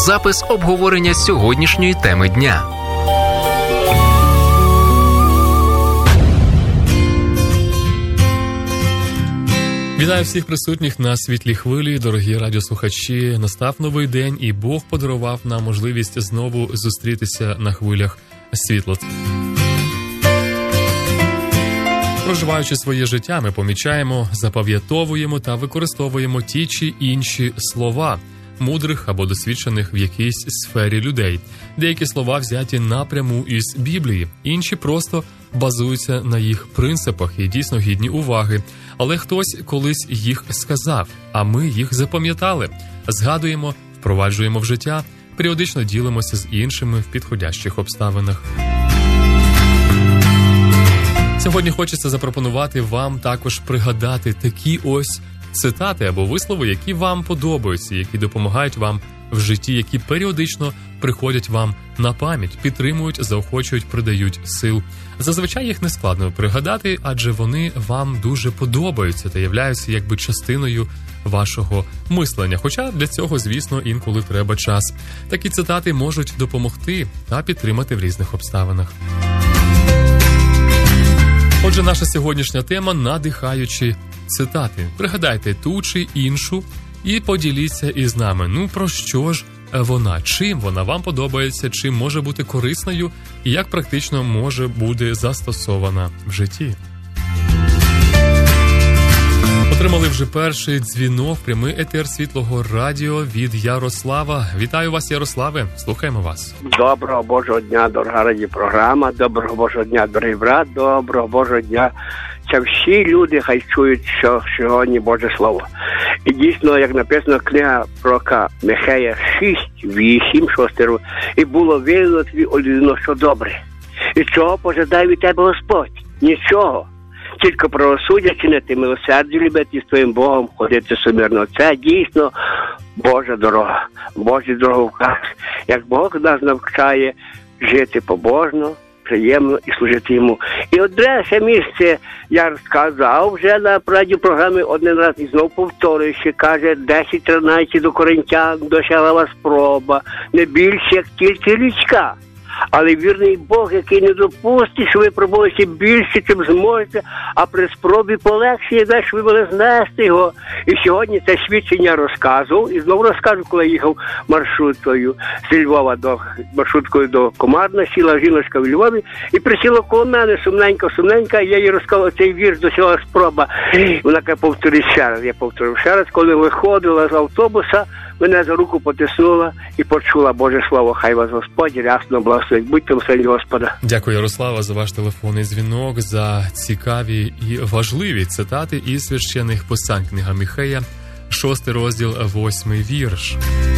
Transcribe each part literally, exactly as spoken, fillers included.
запис обговорення сьогоднішньої теми дня. Вітаю всіх присутніх на світлій хвилі, дорогі радіослухачі. Настав новий день, і Бог подарував нам можливість знову зустрітися на хвилях світла. Проживаючи своє життя, ми помічаємо, запам'ятовуємо та використовуємо ті чи інші слова мудрих або досвідчених в якійсь сфері людей. Деякі слова взяті напряму із Біблії, інші просто базуються на їх принципах і дійсно гідні уваги. Але хтось колись їх сказав, а ми їх запам'ятали. Згадуємо, впроваджуємо в життя, періодично ділимося з іншими в підходящих обставинах. Сьогодні хочеться запропонувати вам також пригадати такі ось цитати або вислови, які вам подобаються, які допомагають вам в житті, які періодично приходять вам на пам'ять, підтримують, заохочують, придають сил. Зазвичай їх не складно пригадати, адже вони вам дуже подобаються та являються якби частиною вашого мислення. Хоча для цього, звісно, інколи треба час. Такі цитати можуть допомогти та підтримати в різних обставинах. Отже, наша сьогоднішня тема – надихаючі цитати. Пригадайте ту чи іншу і поділіться із нами. Ну, про що ж вона? Чим вона вам подобається, чим може бути корисною і як практично може бути застосована в житті? Отримали вже перший дзвінок, прямий етер Світлого радіо від Ярослава. Вітаю вас, Ярославе. Слухаємо вас. Доброго Божого дня, дорога радіопрограма. Доброго Божого дня, дорогий брат. Доброго Божого дня. Це всі люди хай чують, що сьогодні Боже Слово. І дійсно, як написано, книга пророка Михея шість, вісім, шостий розділ. І було виявлено тобі, о людино, що добре. І чого пожадає від тебе Господь? Нічого. Тільки правосуддя чинити, милосердя любити з твоїм Богом, ходити сумирно. Це дійсно Божа дорога, Божі дороговказ. Як Бог нас навчає жити побожно, приємно і служити йому. І одне це місце я розказав вже на радіопрограмі один раз і знов повторюю, що каже десять тринадцять до Коринтян досягла вас спроба, не більше, як тільки людська. Але вірний Бог, який не допустить, що ви пробуєте більше, чим зможете, а при спробі полегшає, дасть, ви могли знести його. І сьогодні це свідчення розказував, і знову розкажу, коли їхав маршруткою з Львова до маршруткою до Комарна, сіла жіночка в Львові, і присіла коло мене сумненька-сумненька, і я їй розказав цей вірш «Досягла спроба». Вона каже, повторюй ще раз. Я повторив ще раз, коли виходила з автобуса, мене за руку потиснула і почула Боже Слово. Хай вас Господь рясно благословить. Будьте в силі Господа. Дякую, Ярослава, за ваш телефонний дзвінок, за цікаві і важливі цитати із священних писань. Книга Михея, шостий розділ, восьмий вірш.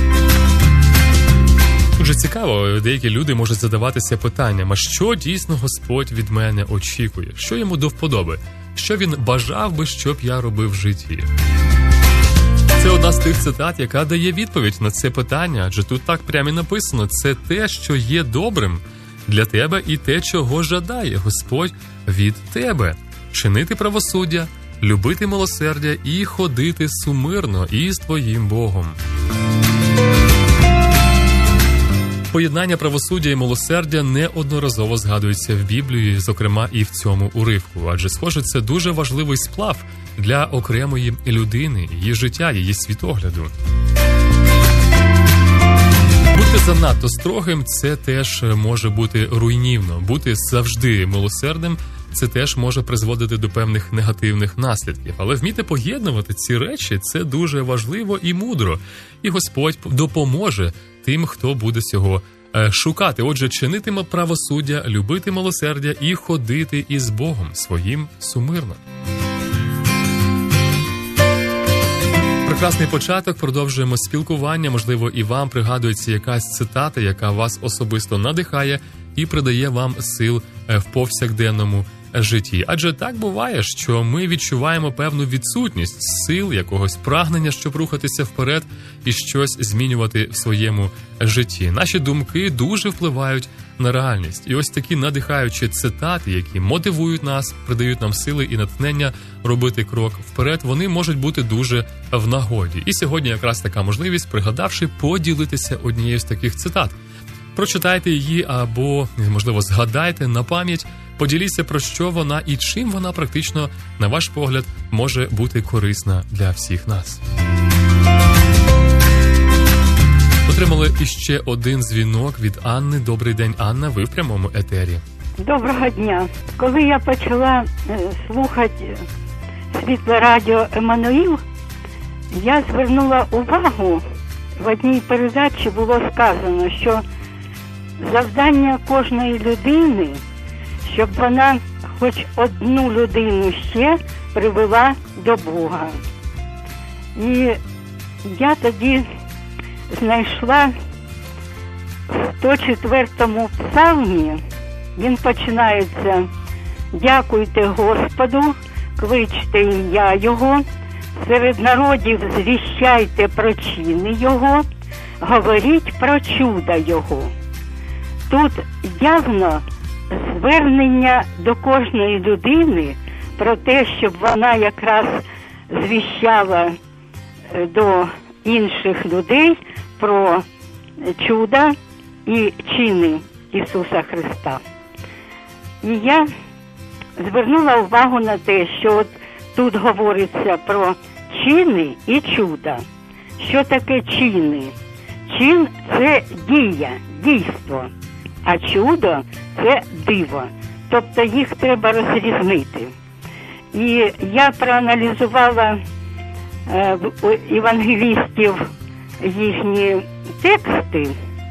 Дуже цікаво, деякі люди можуть задаватися питанням, а що дійсно Господь від мене очікує? Що йому до вподоби? Що він бажав би, щоб я робив в житті? Це одна з тих цитат, яка дає відповідь на це питання, адже тут так прямо і написано: це те, що є добрим для тебе, і те, чого жадає Господь від тебе. Чинити правосуддя, любити милосердя і ходити сумирно із твоїм Богом. Поєднання правосуддя і милосердя неодноразово згадується в Біблії, зокрема і в цьому уривку. Адже, схоже, це дуже важливий сплав для окремої людини, її життя, її світогляду. Бути занадто строгим – це теж може бути руйнівно. Бути завжди милосердним – це теж може призводити до певних негативних наслідків. Але вміти поєднувати ці речі – це дуже важливо і мудро. І Господь допоможе тим, хто буде цього шукати. Отже, чинитиме правосуддя, любити милосердя і ходити із Богом своїм сумирно. Прекрасний початок, продовжуємо спілкування. Можливо, і вам пригадується якась цитата, яка вас особисто надихає і придає вам сил в повсякденному житті. Адже так буває, що ми відчуваємо певну відсутність сил, якогось прагнення, щоб рухатися вперед і щось змінювати в своєму житті. Наші думки дуже впливають на реальність. І ось такі надихаючі цитати, які мотивують нас, придають нам сили і натхнення робити крок вперед, вони можуть бути дуже в нагоді. І сьогодні якраз така можливість, пригадавши, поділитися однією з таких цитат. Прочитайте її або, можливо, згадайте на пам'ять, поділіться, про що вона і чим вона практично, на ваш погляд, може бути корисна для всіх нас. Отримали іще один дзвінок від Анни. Добрий день, Анна, ви в прямому етері. Доброго дня. Коли я почала е, слухати світле радіо «Еммануїл», я звернула увагу, в одній передачі було сказано, що завдання кожної людини, щоб вона хоч одну людину ще привела до Бога. І я тоді знайшла в сто четвертому псалмі, він починається: «Дякуйте Господу, кличте ім'я Його, серед народів звіщайте про чини Його, говоріть про чуда Його». Тут явно звернення до кожної людини про те, щоб вона якраз звіщала до інших людей про чуда і чини Ісуса Христа. І я звернула увагу на те, що от тут говориться про чини і чуда. Що таке чини? Чин – це дія, дійство, а чудо – це диво. Тобто їх треба розрізнити. І я проаналізувала е, євангелістів їхні тексти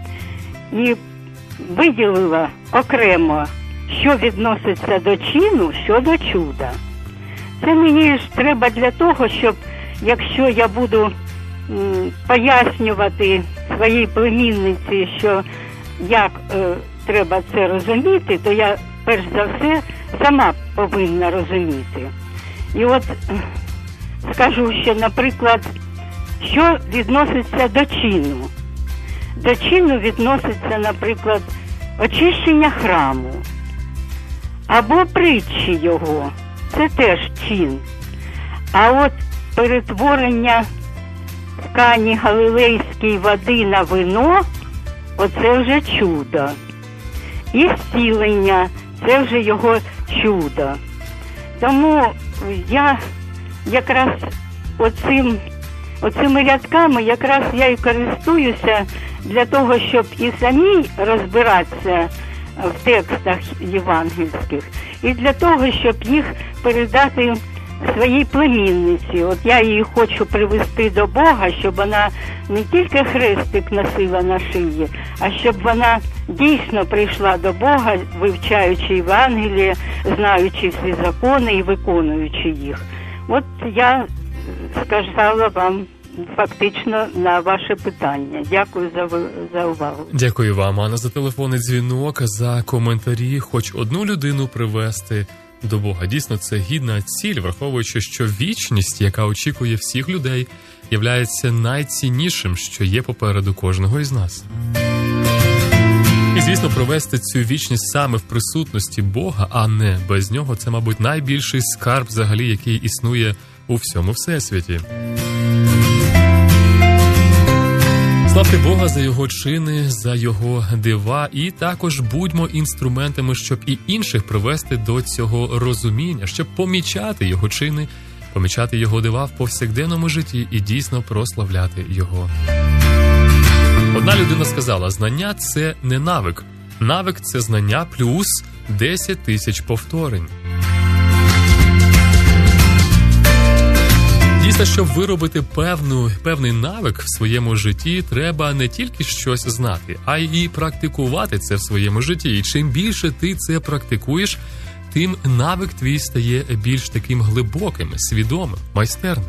і виділила окремо, що відноситься до чину, що до чуда. Це мені ж треба для того, щоб, якщо я буду м, пояснювати своїй племінниці, що як е, треба це розуміти, то я перш за все сама повинна розуміти. І от скажу, що, наприклад, що відноситься до чину. До чину відноситься, наприклад, очищення храму або притчі його. Це теж чин. А от перетворення в Кані Галилейській води на вино – оце вже чудо. І зцілення – це вже його чудо. Тому я якраз оцим, оцими рядками якраз я і користуюся для того, щоб і самій розбиратися в текстах євангельських, і для того, щоб їх передати своїй племінниці. От я її хочу привести до Бога, щоб вона не тільки хрестик носила на шиї, а щоб вона дійсно прийшла до Бога, вивчаючи Євангеліє, знаючи всі закони і виконуючи їх. От я сказала вам фактично на ваше питання. Дякую за, за увагу. Дякую вам, Анна, за телефонний дзвінок, за коментарі. Хоч одну людину привести до Бога. Дійсно, це гідна ціль, враховуючи, що вічність, яка очікує всіх людей, являється найціннішим, що є попереду кожного із нас. І, звісно, провести цю вічність саме в присутності Бога, а не без нього, це, мабуть, найбільший скарб взагалі, який існує у всьому всесвіті. Славте Бога за Його чини, за Його дива, і також будьмо інструментами, щоб і інших привести до цього розуміння, щоб помічати Його чини, помічати Його дива в повсякденному житті і дійсно прославляти Його. Одна людина сказала: знання – це не навик. Навик – це знання плюс десять тисяч повторень. Дійсно, щоб виробити певну, певний навик в своєму житті, треба не тільки щось знати, а й практикувати це в своєму житті. І чим більше ти це практикуєш, тим навик твій стає більш таким глибоким, свідомим, майстерним.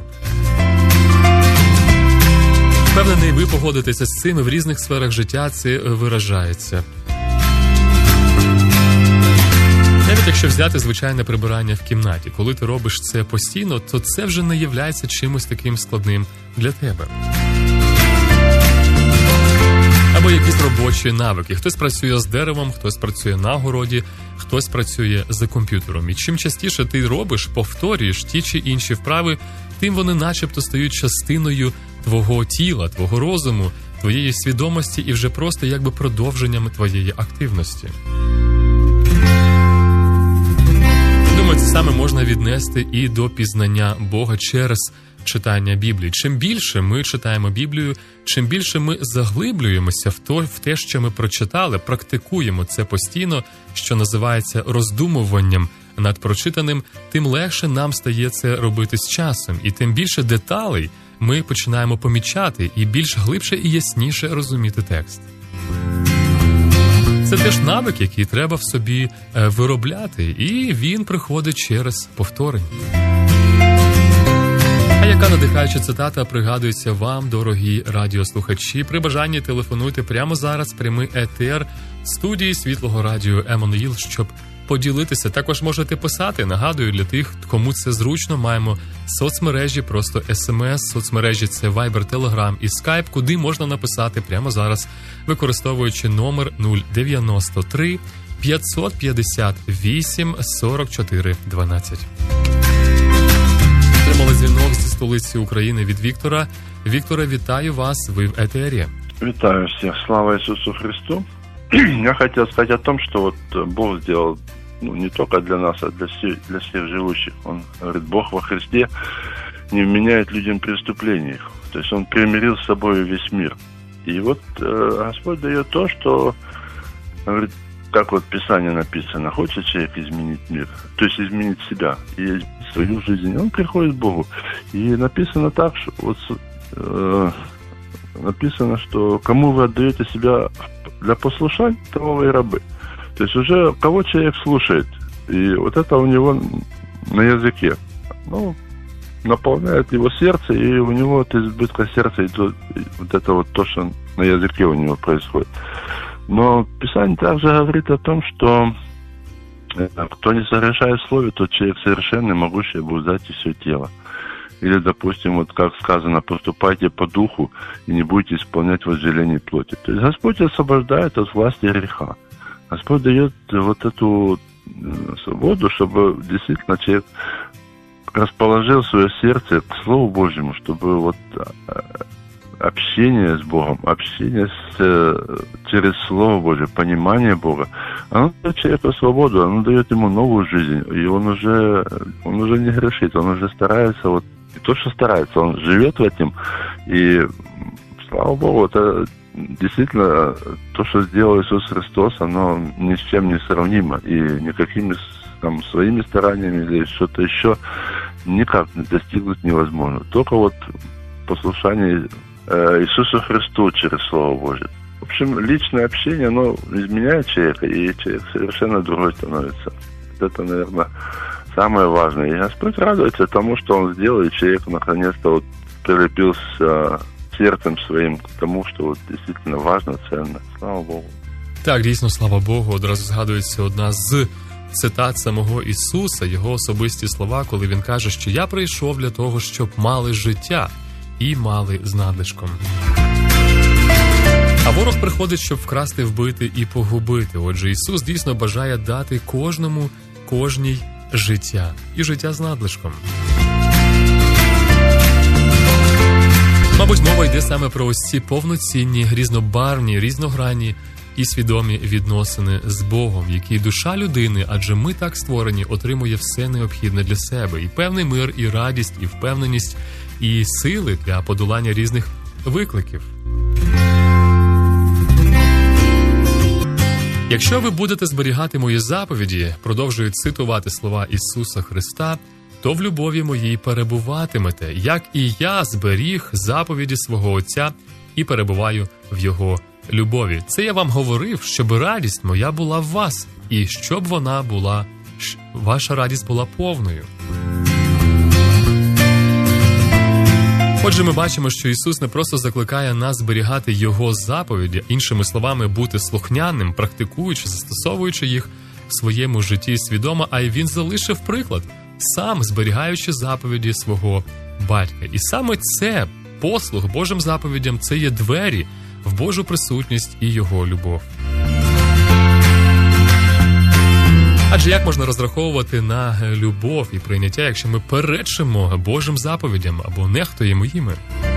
Впевнений, ви погодитеся з цим, і в різних сферах життя це виражається. Навіть якщо взяти звичайне прибирання в кімнаті, коли ти робиш це постійно, то це вже не являється чимось таким складним для тебе. Або якісь робочі навики. Хтось працює з деревом, хтось працює на городі, хтось працює за комп'ютером. І чим частіше ти робиш, повторюєш ті чи інші вправи, тим вони начебто стають частиною твого тіла, твого розуму, твоєї свідомості і вже просто якби продовженням твоєї активності. Думаю, це саме можна віднести і до пізнання Бога через читання Біблії. Чим більше ми читаємо Біблію, чим більше ми заглиблюємося в, то, в те, що ми прочитали, практикуємо це постійно, що називається роздумуванням над прочитаним, тим легше нам стає це робити з часом. І тим більше деталей ми починаємо помічати і більш глибше і ясніше розуміти текст. Це теж навик, який треба в собі виробляти, і він приходить через повторення. А яка надихаюча цитата пригадується вам, дорогі радіослухачі? При бажанні телефонуйте прямо зараз, прямий етер студії Світлого радіо Еммануїл, щоб поділитися. Також можете писати, нагадую, для тих, кому це зручно, маємо соцмережі, просто смс, соцмережі це Viber, Telegram і Skype, куди можна написати прямо зараз, використовуючи номер нуль дев'яносто три п'ятсот п'ятдесят вісім сорок чотири дванадцять. Отримали дзвінок зі столиці України від Віктора. Вікторе, вітаю вас, ви в етері. Витаю всех, слава Иисусу Христу. Я хотел сказать о том, что вот Бог сделал, ну, не только для нас, а для всех, для всех живущих. Он говорит, Бог во Христе не вменяет людям преступлений. То есть Он примирил с собой весь мир. И вот э, Господь дает то, что, говорит, как вот в Писании написано, хочет человек изменить мир, то есть изменить себя и свою жизнь, он приходит к Богу. И написано так, что вот э, написано, что кому вы отдаете себя для послушания, того вы и рабы. То есть уже кого человек слушает, и вот это у него на языке, ну, наполняет его сердце, и у него от избытка сердца идет вот это вот то, что на языке у него происходит. Но Писание также говорит о том, что кто не согрешает в слове, тот человек совершенный, могущий обуздать и все тело. Или, допустим, вот как сказано, поступайте по духу и не будете исполнять возжеление плоти. То есть Господь освобождает от власти греха. Господь дает вот эту свободу, чтобы действительно человек расположил свое сердце к Слову Божьему, чтобы вот общение с Богом, общение с, через Слово Божье, понимание Бога, оно дает человеку свободу, оно дает ему новую жизнь, и он уже, он уже не грешит, он уже старается, вот, не то, что старается, он живет в этом, и, слава Богу, это действительно то, что сделал Иисус Христос, оно ни с чем не сравнимо, и никакими там своими стараниями или что-то еще никак достигнуть невозможно. Только вот послушание Иисусу Христу через Слово Божие. В общем, личное общение, оно изменяет человека, и человек совершенно другой становится. Это, наверное, самое важное. И Господь радуется тому, что Он сделал, и человек наконец-то вот прилепился сердцем своим к тому, что вот действительно важно, ценно. Слава Богу. Так, дійсно, слава Богу. Одразу згадується одна з цитат самого Ісуса, Його особисті слова, коли Він каже, що «Я прийшов для того, щоб мали життя і мали з надлишком». А ворог приходить, щоб вкрасти, вбити і погубити. Отже, Ісус дійсно бажає дати кожному, кожній життя. І життя з надлишком. Мабуть, мова йде саме про ось ці повноцінні, різнобарвні, різногранні і свідомі відносини з Богом, які душа людини, адже ми так створені, отримує все необхідне для себе. І певний мир, і радість, і впевненість, і сили для подолання різних викликів. Якщо ви будете зберігати мої заповіді, продовжую цитувати слова Ісуса Христа, то в любові моїй перебуватимете, як і я зберіг заповіді свого Отця і перебуваю в Його любові. Це я вам говорив, щоб радість моя була в вас, і щоб вона була, ваша радість була повною. Отже, ми бачимо, що Ісус не просто закликає нас зберігати Його заповіді, іншими словами, бути слухняним, практикуючи, застосовуючи їх, в своєму житті свідомо, а й він залишив приклад, сам зберігаючи заповіді свого батька. І саме це, послуг Божим заповідям, це є двері в Божу присутність і Його любов. Адже як можна розраховувати на любов і прийняття, якщо ми перечимо Божим заповідям або нехтуємо їми?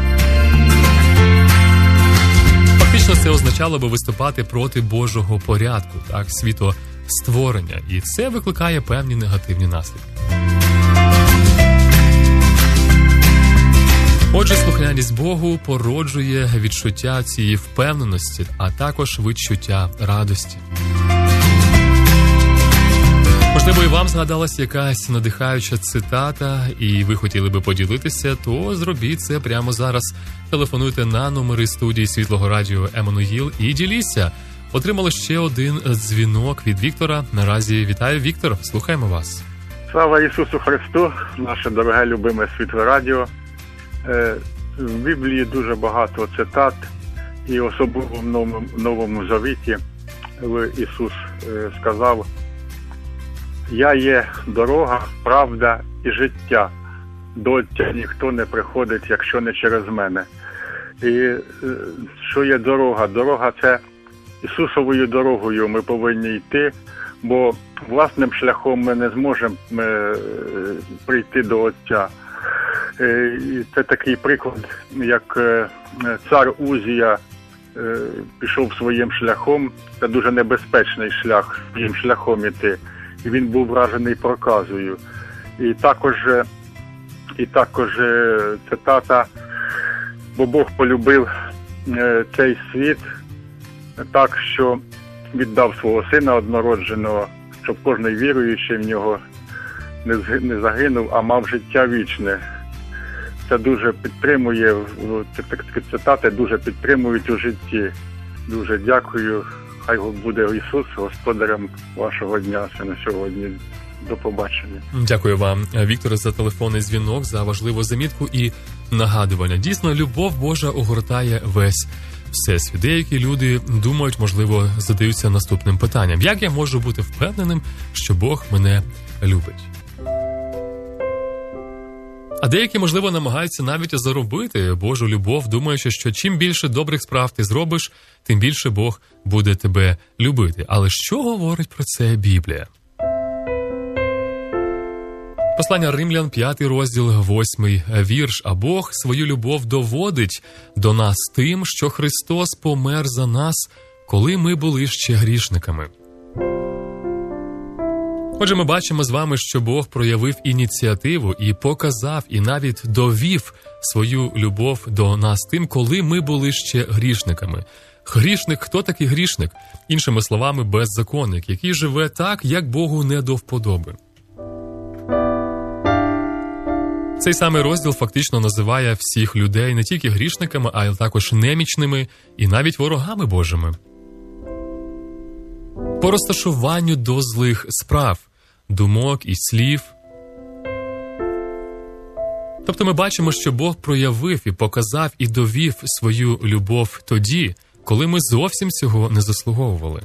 Фактично це означало би виступати проти Божого порядку, так, світостворення, і це викликає певні негативні наслідки. Отже, слухняність Богу породжує відчуття цієї впевненості, а також відчуття радості. Можливо, і вам згадалась якась надихаюча цитата, і ви хотіли би поділитися, то зробіть це прямо зараз. Телефонуйте на номери студії Світлого Радіо Еммануїл і діліться. Отримали ще один дзвінок від Віктора. Наразі вітаю, Віктор, слухаємо вас. Слава Ісусу Христу, наше дороге, любиме Світле Радіо. В Біблії дуже багато цитат, і особливо в Новому, Новому Завіті Ісус сказав: «Я є дорога, правда і життя. До Отця ніхто не приходить, якщо не через мене». І що є дорога? Дорога – це Ісусовою дорогою ми повинні йти, бо власним шляхом ми не зможемо прийти до Отця. І це такий приклад, як цар Узія пішов своїм шляхом. Це дуже небезпечний шлях, своїм шляхом іти. І він був вражений проказою. І також, і також цитата: «Бо Бог полюбив цей світ так, що віддав свого Сина однородженого, щоб кожний віруючий в нього не загинув, а мав життя вічне». Це дуже підтримує, такі цитати дуже підтримують у житті. Дуже дякую. Хай буде Ісус господарем вашого дня це на сьогодні. До побачення. Дякую вам, Вікторе, за телефонний дзвінок, за важливу замітку і нагадування. Дійсно, любов Божа огортає весь всесвіт. Деякі люди думають, можливо, задаються наступним питанням: як я можу бути впевненим, що Бог мене любить? А деякі, можливо, намагаються навіть заробити Божу любов, думаючи, що чим більше добрих справ ти зробиш, тим більше Бог буде тебе любити. Але що говорить про це Біблія? Послання Римлян, п'ятий розділ, восьмий вірш. «А Бог свою любов доводить до нас тим, що Христос помер за нас, коли ми були ще грішниками». Отже, ми бачимо з вами, що Бог проявив ініціативу і показав, і навіть довів свою любов до нас тим, коли ми були ще грішниками. Грішник – хто такий грішник? Іншими словами, беззаконник, який живе так, як Богу не до вподоби. Цей самий розділ фактично називає всіх людей не тільки грішниками, а й також немічними і навіть ворогами Божими. По розташуванню до злих справ, думок і слів. Тобто ми бачимо, що Бог проявив і показав і довів свою любов тоді, коли ми зовсім цього не заслуговували.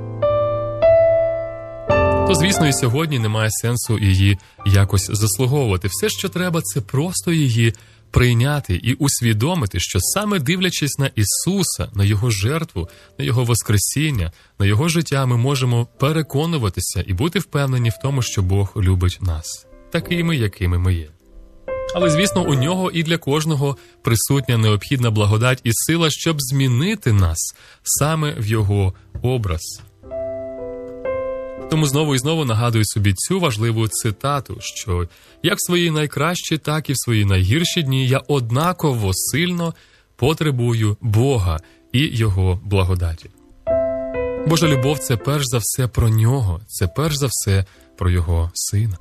То, звісно, і сьогодні немає сенсу її якось заслуговувати. Все, що треба, це просто її прийняти і усвідомити, що саме дивлячись на Ісуса, на Його жертву, на Його воскресіння, на Його життя, ми можемо переконуватися і бути впевнені в тому, що Бог любить нас, такими, якими ми є. Але, звісно, у Нього і для кожного присутня необхідна благодать і сила, щоб змінити нас саме в Його образ. Тому знову і знову нагадую собі цю важливу цитату, що як в свої найкращі, так і в свої найгірші дні я однаково сильно потребую Бога і Його благодаті. Божа любов – це перш за все про Нього, це перш за все про Його Сина.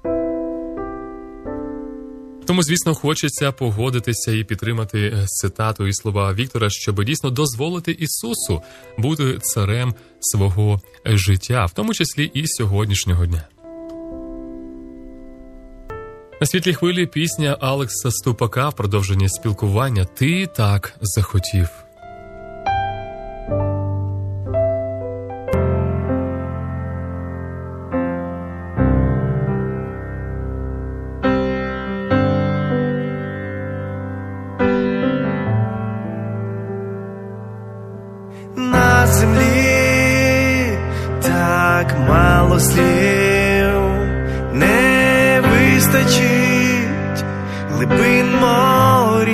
Тому, звісно, хочеться погодитися і підтримати цитату і слова Віктора, щоб дійсно дозволити Ісусу бути царем свого життя, в тому числі і сьогоднішнього дня. На світлій хвилі пісня Алекса Ступака в продовженні спілкування «Ти так захотів». на землі так мало слів, не вистачить глибин морів,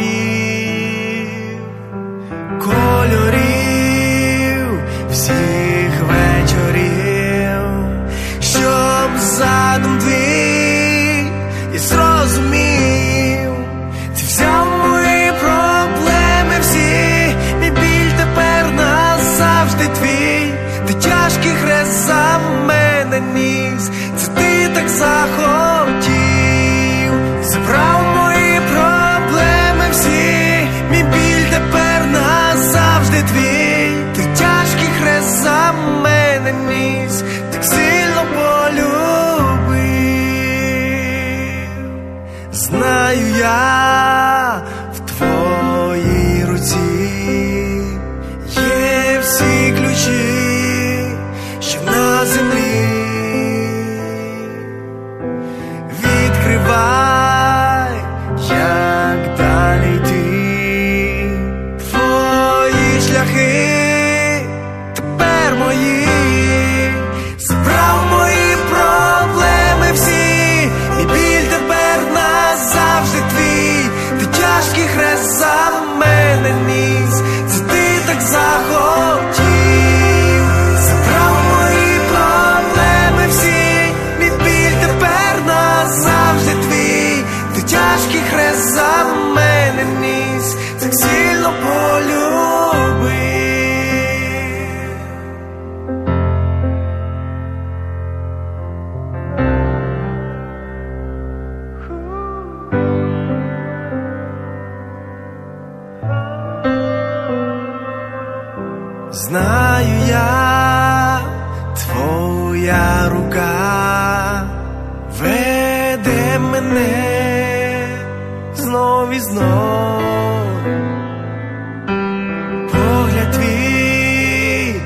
кольорів всіх вечорів, щоб задум твій і зрозумів. Ти взяв мої проблеми всі, мій біль тепер назавжди твій. Ти тяжкий хрест за мене ніс, це ти так захотів. Забрав мої проблеми всі, мій біль тепер назавжди твій. Ти тяжкий хрест за мене ніс, так сильно полюбив. Знаю я, в твоїй руці є всі ключі, що на землі. Відкривай, як далі йти. Твої шляхи тепер мої. Забрав мої проблеми всі, мій біль тепер назавжди твій. Ти тяжкий хрест за мене ніс, це ти так захотів. Забрав мої проблеми всі, мій біль тепер назавжди твій. Ти тяжкий хрест за мене ніс, так сильно полюбив. Знаю я, твоя рука веде мене знов і знов. Погляд твій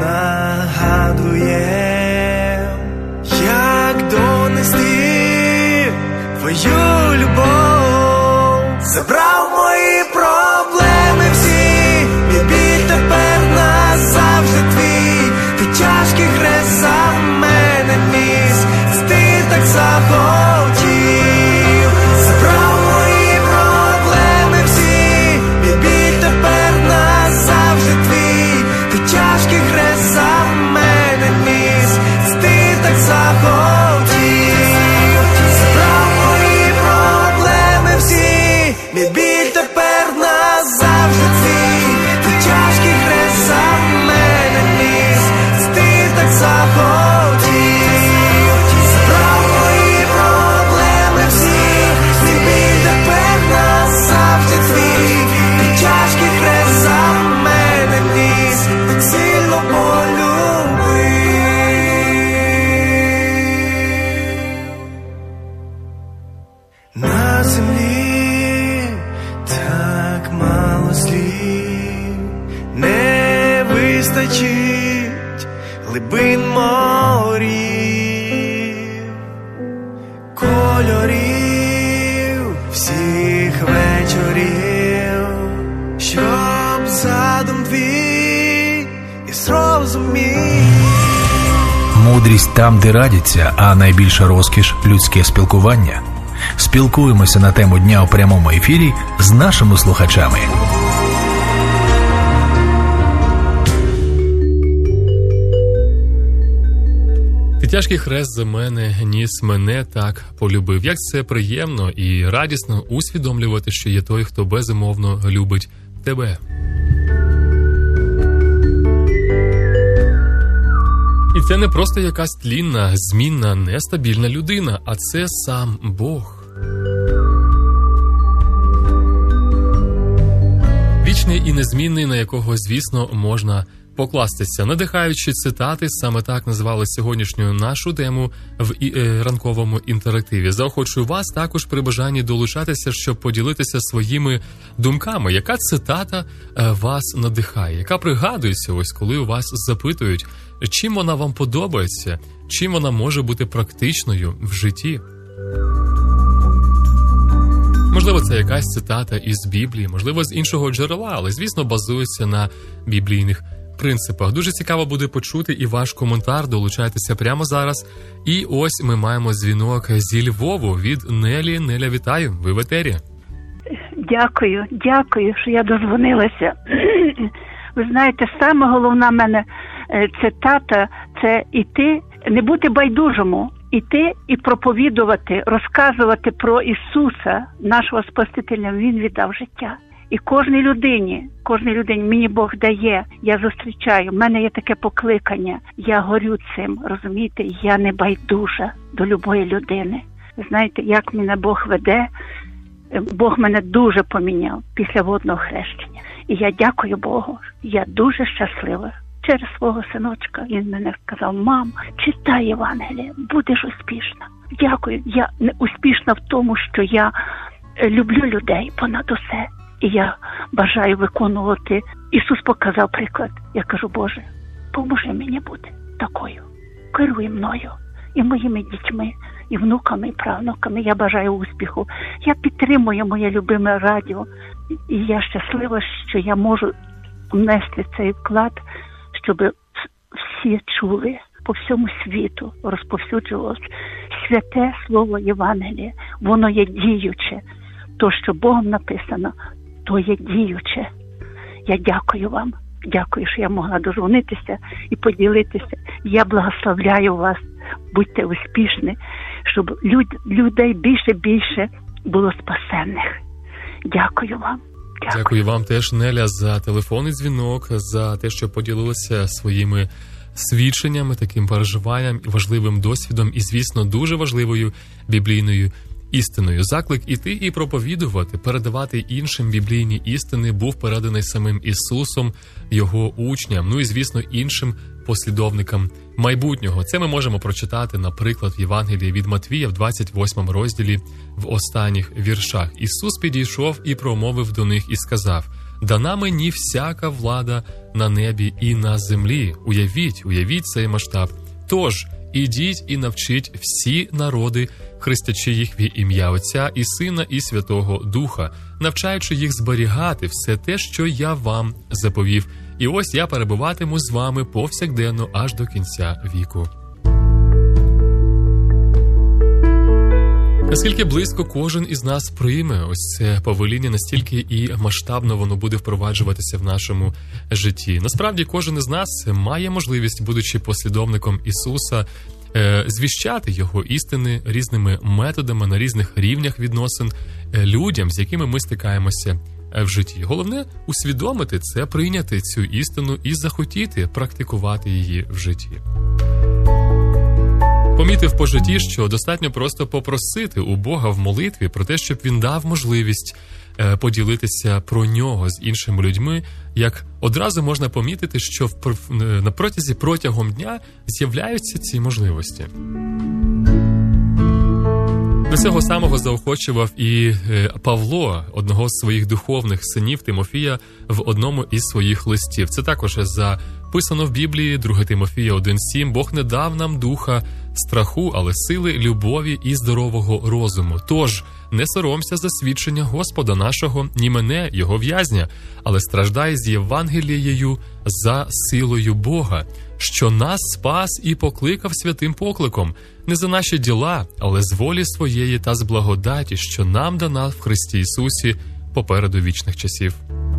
нагадує, як донести твою любов. Забрав мої проблеми всі, мій біль тепер назавжди твій. Ти тяжкий хрест за мене ніс, це ти так захотів. Забрав мої проблеми всі, мій біль тепер назавжди твій. Ти тяжкий хрест за мене ніс, це ти так захотів. Забрав мої проблеми всі, мій біль тепер назавжди твій. Ти тяжкий хрест за мене ніс, це ти так захотів. Забрав мої проблеми всі, мій біль тепер назавжди твій. Ти тяжкий хрест за мене ніс, так сильно полюбив. На землі так мало слів, не вистачить глибин морів, кольорів всіх вечорів, щоб задум твій і зрозумів. Мудрість там, де радяться, а найбільша розкіш – людське спілкування. Спілкуємося на тему дня у прямому ефірі з нашими слухачами. Ти тяжкий хрест за мене ніс, мене так полюбив. Як це приємно і радісно усвідомлювати, що є той, хто безумовно любить тебе. І це не просто якась тлінна, змінна, нестабільна людина, а це сам Бог. Вічний і незмінний, на якого, звісно, можна покластися. Надихаючи цитати, саме так назвали сьогоднішню нашу тему в ранковому інтерактиві. Заохочую вас також при бажанні долучатися, щоб поділитися своїми думками. Яка цитата вас надихає? Яка пригадується, ось коли у вас запитують, чим вона вам подобається, чим вона може бути практичною в житті? Можливо, це якась цитата із Біблії, можливо, з іншого джерела, але, звісно, базується на біблійних принципах. Дуже цікаво буде почути і ваш коментар, долучайтеся прямо зараз. І ось ми маємо дзвінок зі Львову від Нелі. Неля, вітаю, ви в етері. Дякую, дякую, що я дозвонилася. Ви знаєте, саме головна в мене цитата – це іти, не бути байдужому, іти і проповідувати, розказувати про Ісуса, нашого Спасителя. Він віддав життя. І кожній людині, кожній людині мені Бог дає, я зустрічаю, в мене є таке покликання, я горю цим, розумієте, я не байдужа до любої людини. Ви знаєте, як мене Бог веде, Бог мене дуже поміняв після водного хрещення. І я дякую Богу, я дуже щаслива. Через свого синочка він мене сказав: мам, читай Євангеліє, будеш успішна. Дякую, я не успішна в тому, що я люблю людей понад усе. І я бажаю виконувати. Ісус показав приклад. Я кажу: Боже, поможи мені бути такою. Керуй мною і моїми дітьми, і внуками, і правнуками. Я бажаю успіху. Я підтримую моє любиме радіо. І я щаслива, що я можу внести цей вклад, щоб всі чули по всьому світу, розповсюджувалось святе слово Євангелія. Воно є діюче. То, що Богом написано, то є діюче. Я дякую вам. Дякую, що я могла дозвонитися і поділитися. Я благословляю вас. Будьте успішні, щоб люд, людей більше-більше було спасенних. Дякую вам. Дякую. Дякую вам теж, Неля, за телефонний дзвінок, за те, що поділилися своїми свідченнями, таким переживанням, важливим досвідом і, звісно, дуже важливою біблійною істиною. Заклик іти і проповідувати, передавати іншим біблійні істини був переданий самим Ісусом, його учням, ну і, звісно, іншим послідовникам майбутнього. Це ми можемо прочитати, наприклад, в Євангелії від Матвія в двадцять восьмому розділі в останніх віршах. Ісус підійшов і промовив до них і сказав: «Дана мені всяка влада на небі і на землі». Уявіть, уявіть цей масштаб. Тож, ідіть і навчіть всі народи, хрестячи їх в ім'я Отця і Сина і Святого Духа, навчаючи їх зберігати все те, що я вам заповів. І ось я перебуватиму з вами повсякденно аж до кінця віку. Наскільки близько кожен із нас прийме ось це повеління, настільки і масштабно воно буде впроваджуватися в нашому житті. Насправді, кожен із нас має можливість, будучи послідовником Ісуса, звіщати його істини різними методами, на різних рівнях відносин людям, з якими ми стикаємося в житті. Головне – усвідомити це, прийняти цю істину і захотіти практикувати її в житті. Помітив по житті, що достатньо просто попросити у Бога в молитві про те, щоб Він дав можливість поділитися про нього з іншими людьми, як одразу можна помітити, що в, на протязі протягом дня з'являються ці можливості. До цього самого заохочував і Павло, одного з своїх духовних синів Тимофія, в одному із своїх листів. Це також записано в Біблії, друге Тимофія один сім. «Бог не дав нам духа страху, але сили, любові і здорового розуму. Тож, не соромся за свідчення Господа нашого, ні мене, його в'язня, але страждай з Євангелією за силою Бога, що нас спас і покликав святим покликом, не за наші діла, але з волі своєї та з благодаті, що нам дана в Христі Ісусі попереду вічних часів».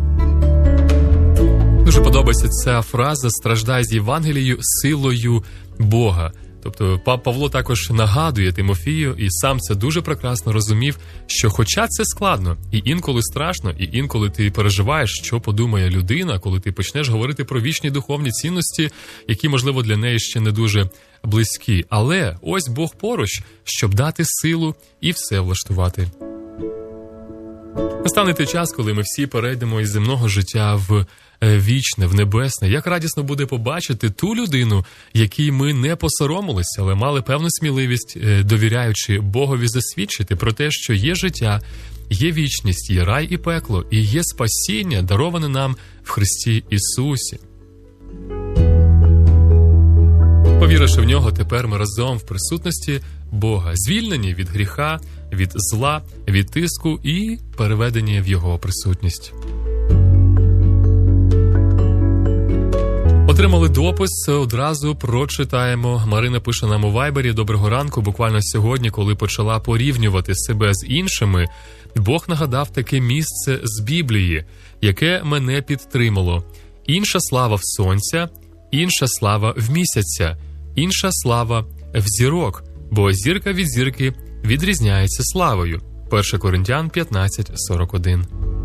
Дуже подобається ця фраза «страждай з Євангелією силою Бога». Тобто Павло також нагадує Тимофію, і сам це дуже прекрасно розумів, що хоча це складно, і інколи страшно, і інколи ти переживаєш, що подумає людина, коли ти почнеш говорити про вічні духовні цінності, які, можливо, для неї ще не дуже близькі. Але ось Бог поруч, щоб дати силу і все влаштувати. Настане той час, коли ми всі перейдемо із земного життя в вічне, в небесне. Як радісно буде побачити ту людину, якій ми не посоромилися, але мали певну сміливість, довіряючи Богові, засвідчити про те, що є життя, є вічність, є рай і пекло, і є спасіння, дароване нам в Христі Ісусі. Повіривши в нього, тепер ми разом в присутності Бога, звільнені від гріха, від зла, від тиску і переведені в його присутність. Отримали допис, одразу прочитаємо. Марина пише нам у Вайбері: доброго ранку, буквально сьогодні, коли почала порівнювати себе з іншими, Бог нагадав таке місце з Біблії, яке мене підтримало. Інша слава в сонця, інша слава в місяця, інша слава в зірок, бо зірка від зірки відрізняється славою. перше Коринтян п'ятнадцять сорок один.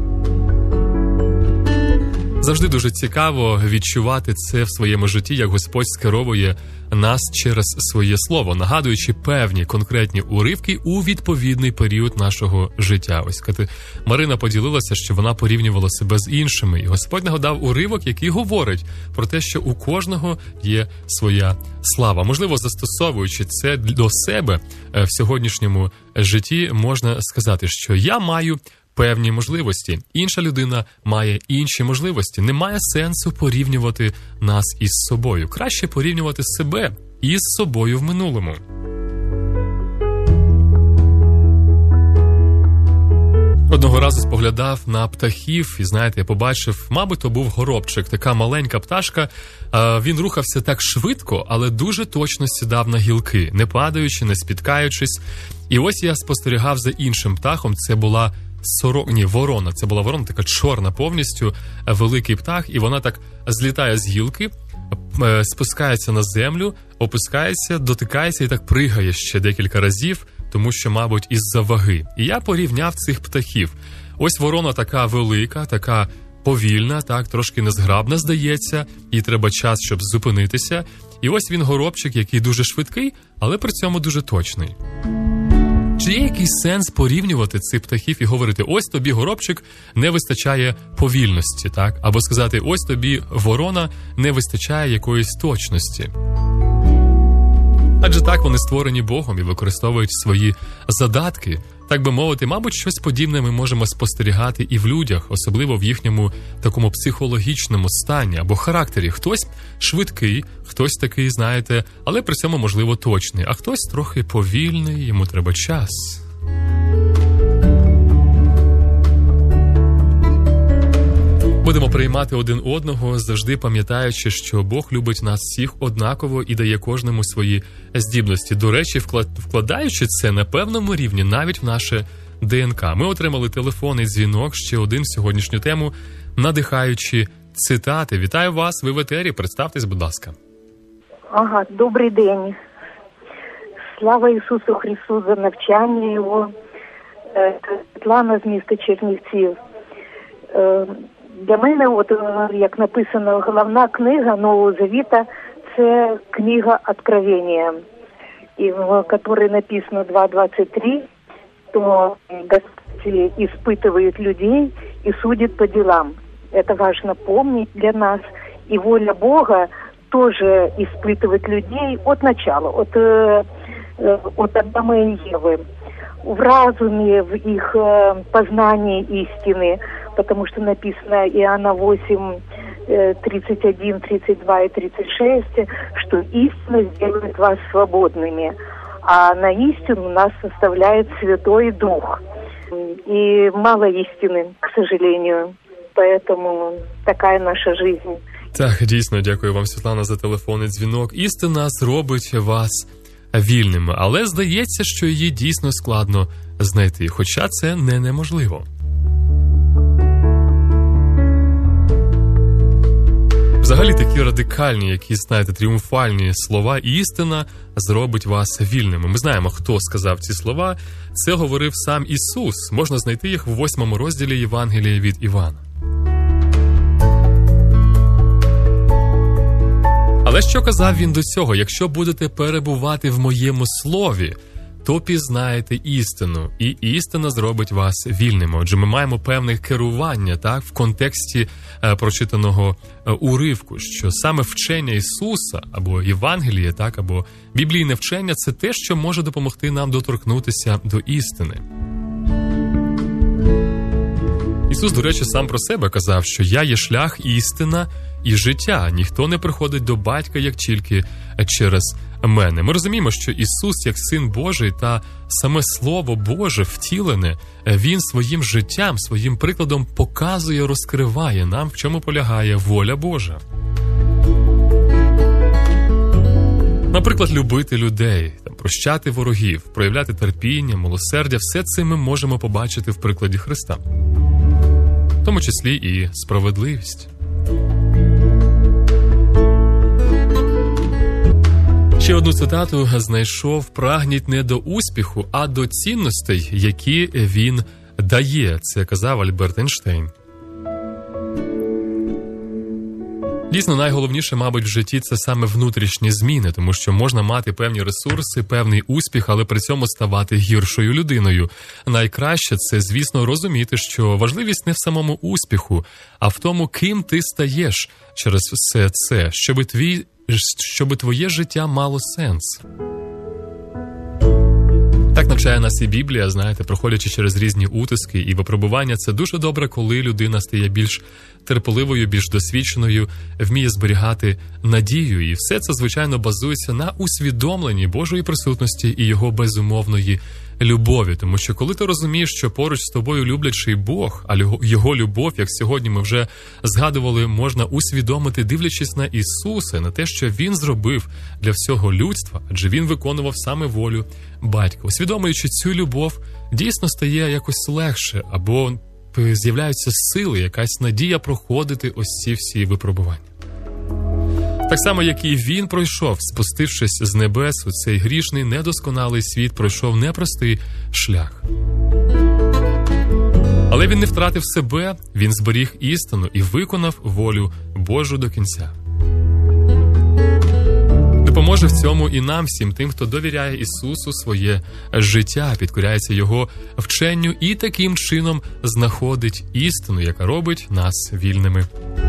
Завжди дуже цікаво відчувати це в своєму житті, як Господь скеровує нас через своє слово, нагадуючи певні конкретні уривки у відповідний період нашого життя. Ось коли Марина поділилася, що вона порівнювала себе з іншими, і Господь нагадав уривок, який говорить про те, що у кожного є своя слава. Можливо, застосовуючи це до себе в сьогоднішньому житті, можна сказати, що я маю певні можливості, інша людина має інші можливості. Немає сенсу порівнювати нас із собою. Краще порівнювати себе із собою в минулому. Одного разу споглядав на птахів і, знаєте, я побачив, мабуть, то був горобчик, така маленька пташка. Він рухався так швидко, але дуже точно сідав на гілки, не падаючи, не спіткаючись. І ось я спостерігав за іншим птахом, це була Сорок, ні, ворона, це була ворона, така чорна повністю, великий птах, і вона так злітає з гілки, спускається на землю, опускається, дотикається і так пригає ще декілька разів, тому що, мабуть, із-за ваги. І я порівняв цих птахів. Ось ворона така велика, така повільна, так, трошки незграбна, здається, їй треба час, щоб зупинитися. І ось він горобчик, який дуже швидкий, але при цьому дуже точний. Чи є якийсь сенс порівнювати цих птахів і говорити: ось тобі, горобчик, не вистачає повільності, так? Або сказати: ось тобі, ворона, не вистачає якоїсь точності. Адже так вони створені Богом і використовують свої задатки. Так би мовити, мабуть, щось подібне ми можемо спостерігати і в людях, особливо в їхньому такому психологічному стані або характері. Хтось швидкий, хтось такий, знаєте, але при цьому, можливо, точний, а хтось трохи повільний, йому треба час. Будемо приймати один одного, завжди пам'ятаючи, що Бог любить нас всіх однаково і дає кожному свої здібності. До речі, вкладаючи це на певному рівні навіть в наше ДНК. Ми отримали телефонний дзвінок, ще один в сьогоднішню тему, надихаючи цитати. Вітаю вас, ви в етері, представтесь, будь ласка. Ага, добрий день. Слава Ісусу Христу за навчання Його. Світлана з міста Чернівців. Для мене, от, як написано, головна книга Нового Завіта – це книга Откровення, і в якій написано два двадцять три, то Господь испытывает людей и судит по делам. Это важно помнить для нас. И воля Бога тоже испытывать людей от начала, от, от Адама и Евы, в разуме, в их познании истины, потому что написано Иоанна восемь, тридцать один, тридцать два и тридцать шесть, что истина сделает вас свободными, а на истину нас составляет Святой Дух. И мало истины, к сожалению, поэтому такая наша жизнь. Так, дійсно, дякую вам, Світлана, за телефонний дзвінок. Істина зробить вас вільними, але здається, що її дійсно складно знайти, хоча це не неможливо. Взагалі такі радикальні, які, знаєте, тріумфальні слова «істина зробить вас вільними». Ми знаємо, хто сказав ці слова. Це говорив сам Ісус. Можна знайти їх в восьмому розділі Євангелія від Івана. Але що казав він до цього? Якщо будете перебувати в моєму слові, то пізнаєте істину, і істина зробить вас вільними. Отже, ми маємо певне керування, так, в контексті е, прочитаного е, уривку, що саме вчення Ісуса, або Євангеліє, так, або біблійне вчення – це те, що може допомогти нам доторкнутися до істини. Ісус, до речі, сам про себе казав, що «Я є шлях, істина і життя. Ніхто не приходить до Батька, як тільки через мене». Ми розуміємо, що Ісус, як Син Божий та саме Слово Боже втілене, Він своїм життям, своїм прикладом показує, розкриває нам, в чому полягає воля Божа. Наприклад, любити людей, там, прощати ворогів, проявляти терпіння, милосердя – все це ми можемо побачити в прикладі Христа. В тому числі і справедливість. Ще одну цитату знайшов: «Прагніть не до успіху, а до цінностей, які він дає». Це казав Альберт Ейнштейн. Дійсно, найголовніше, мабуть, в житті – це саме внутрішні зміни, тому що можна мати певні ресурси, певний успіх, але при цьому ставати гіршою людиною. Найкраще – це, звісно, розуміти, що важливість не в самому успіху, а в тому, ким ти стаєш через все це, щоби твій щоб твоє життя мало сенс. Так навчає нас і Біблія, знаєте, проходячи через різні утиски і випробування, це дуже добре, коли людина стає більш терпеливою, більш досвідченою, вміє зберігати надію. І все це, звичайно, базується на усвідомленні Божої присутності і Його безумовної любові. Тому що коли ти розумієш, що поруч з тобою люблячий Бог, а Його любов, як сьогодні ми вже згадували, можна усвідомити, дивлячись на Ісуса, на те, що Він зробив для всього людства, адже Він виконував саме волю Батька. Усвідомлюючи цю любов, дійсно стає якось легше, або з'являються сили, якась надія проходити ось ці всі випробування. Так само, як і він пройшов, спустившись з небес у цей грішний, недосконалий світ, пройшов непростий шлях. Але він не втратив себе, він зберіг істину і виконав волю Божу до кінця. Допоможе в цьому і нам всім, тим, хто довіряє Ісусу своє життя, підкоряється Його вченню і таким чином знаходить істину, яка робить нас вільними.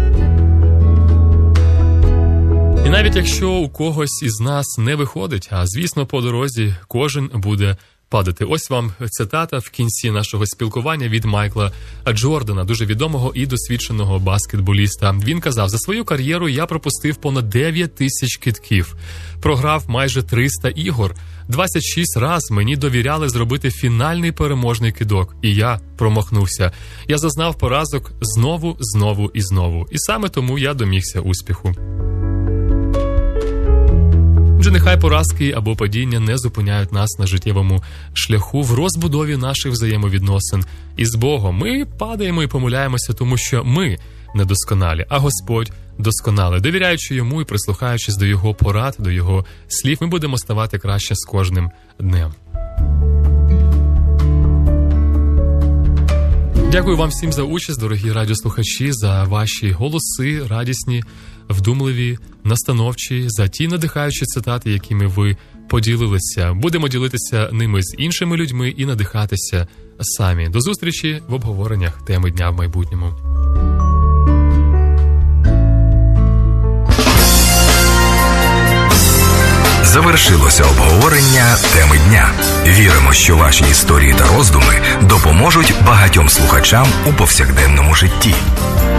І навіть якщо у когось із нас не виходить, а, звісно, по дорозі кожен буде падати. Ось вам цитата в кінці нашого спілкування від Майкла Джордана, дуже відомого і досвідченого баскетболіста. Він казав: «За свою кар'єру я пропустив понад дев'ять тисяч кидків, програв майже триста ігор, двадцять шість раз мені довіряли зробити фінальний переможний кидок, і я промахнувся. Я зазнав поразок знову, знову і знову. І саме тому я домігся успіху». Отже, нехай поразки або падіння не зупиняють нас на життєвому шляху в розбудові наших взаємовідносин із Богом. Ми падаємо і помиляємося, тому що ми недосконалі, а Господь досконалий. Довіряючи Йому і прислухаючись до Його порад, до Його слів, ми будемо ставати краще з кожним днем. Дякую вам всім за участь, дорогі радіослухачі, за ваші голоси, радісні, вдумливі, настановчі, за ті надихаючі цитати, якими ви поділилися. Будемо ділитися ними з іншими людьми і надихатися самі. До зустрічі в обговореннях теми дня в майбутньому. Завершилося обговорення теми дня. Віримо, що ваші історії та роздуми допоможуть багатьом слухачам у повсякденному житті.